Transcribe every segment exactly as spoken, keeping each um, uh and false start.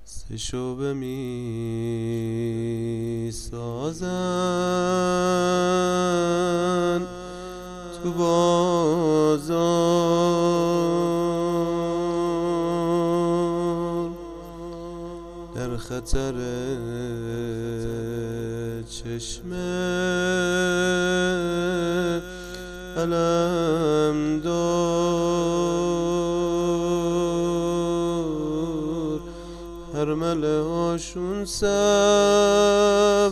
سه شعبه می سازن تو بازار، در خطر چشم علمدار، هر مله هاشون صف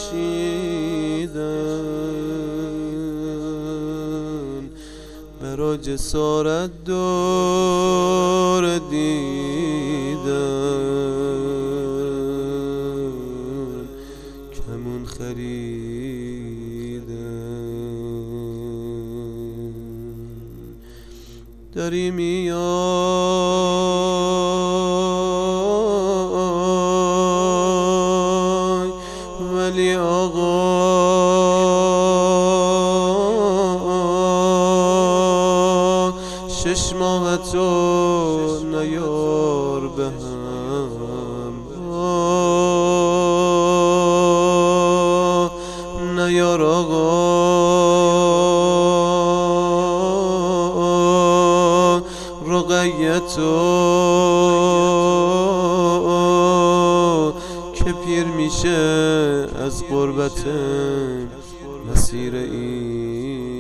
کشیدن برا جسارت دور دیدن، کمون خریدن. داری میای ولی آقا شش ماه تو نیار به هم، نیار آقا رقیتو که پیر میشه از غربت مسیر این